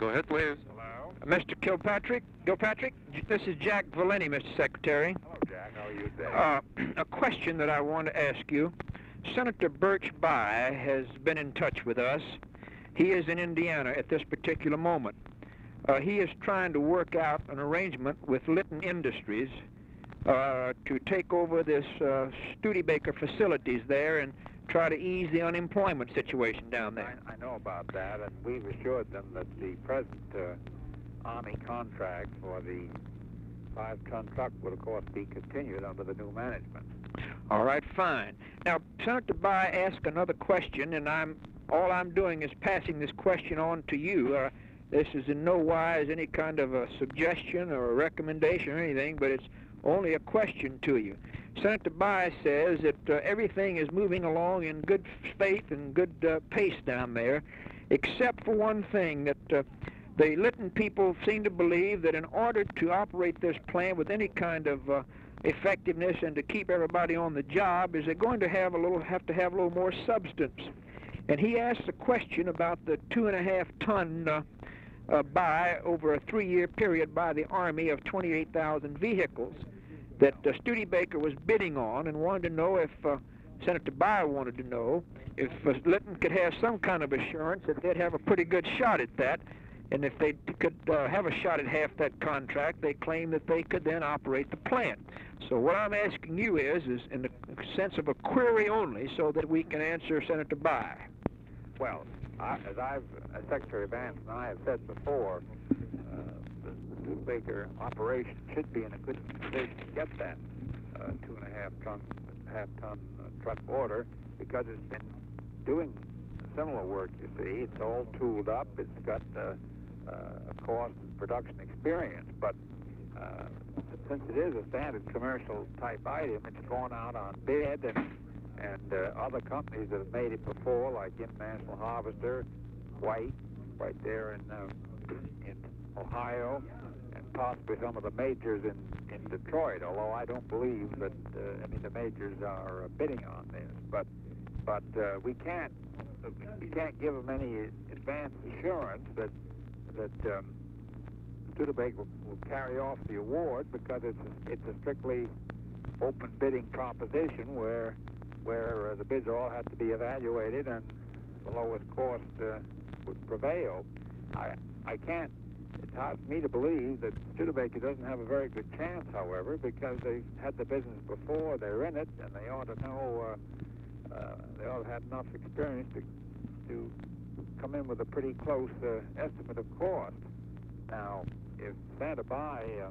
Go ahead, please. Hello? Mr. Gilpatrick, this is Jack Valenti, Mr. Secretary. Hello, Jack. How are you today? A question that I want to ask you. Senator Birch Bayh has been in touch with us. He is in Indiana at this particular moment. He is trying to work out an arrangement with Litton Industries to take over this Studebaker facilities there and try to ease the unemployment situation down there. I know about that, and we've assured them that the present Army contract for the 5-ton truck will, of course, be continued under the new management. All right, fine. Now, Senator Bayh asked another question, and all I'm doing is passing this question on to you. This is in no wise any kind of a suggestion or a recommendation or anything, but it's only a question to you. Senator Bayh says that everything is moving along in good faith and good pace down there, except for one thing, that the Litton people seem to believe that in order to operate this plant with any kind of effectiveness and to keep everybody on the job, is they're going to have to have a little more substance. And he asked a question about the 2.5-ton buy over a 3-year period by the Army of 28,000 vehicles that Studebaker was bidding on, and wanted to know if Senator Bayh wanted to know if Litton could have some kind of assurance that they'd have a pretty good shot at that, and if they could have a shot at half that contract, they claim that they could then operate the plant. So what I'm asking you is in the sense of a query only, so that we can answer Senator Bayh. Well, as Secretary Vance and I have said before, the Studebaker operation should be in a good position to get that 2.5-ton truck order, because it's been doing similar work, you see. It's all tooled up. It's got cost and production experience. But since it is a standard commercial type item, it's gone out on bid, and other companies that have made it before, like International Harvester, White, right there in Ohio, and possibly some of the majors in Detroit, although I don't believe that the majors are bidding on this. But we can't give them any advance assurance that Studebaker will carry off the award, because it's a strictly open bidding proposition where the bids all have to be evaluated and the lowest cost would prevail. It's hard for me to believe that Studebaker doesn't have a very good chance, however, because they've had the business before, they're in it, and they ought to know, they ought to have enough experience to come in with a pretty close estimate of cost. Now, if Senator Bayh,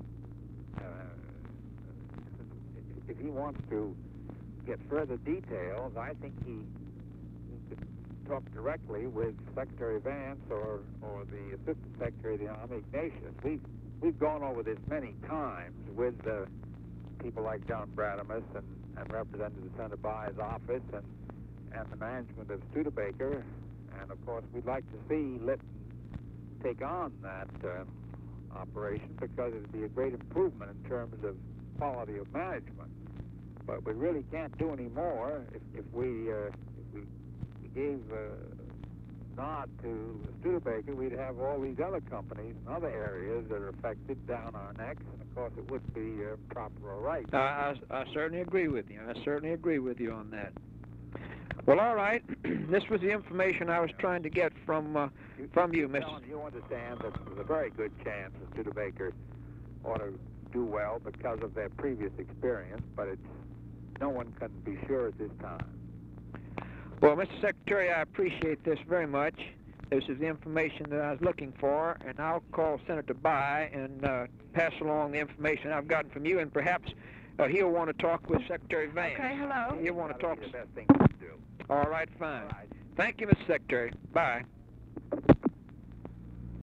if he wants to get further details, I think he could talk directly with Secretary Vance or the Assistant Secretary of the Army, Ignatius. We've gone over this many times with people like John Bradamus and Representative Senator Bayh's office and the management of Studebaker, and of course we'd like to see Litton take on that operation, because it would be a great improvement in terms of quality of management. But we really can't do any more. If we gave a nod to Studebaker, we'd have all these other companies in other areas that are affected down our necks, and of course it wouldn't be proper or right. I certainly agree with you. I certainly agree with you on that. Well, all right. This was the information I was trying to get from you, Mr. You understand that there's a very good chance that Studebaker ought to do well because of their previous experience, but no one can be sure at this time. Well, Mr. Secretary, I appreciate this very much. This is the information that I was looking for, and I'll call Senator Bayh and pass along the information I've gotten from you, and perhaps he'll want to talk with Secretary Vance. Okay, hello. He'll want to talk. That'd be the best thing to do. All right, fine. All right. Thank you, Mr. Secretary. Bye.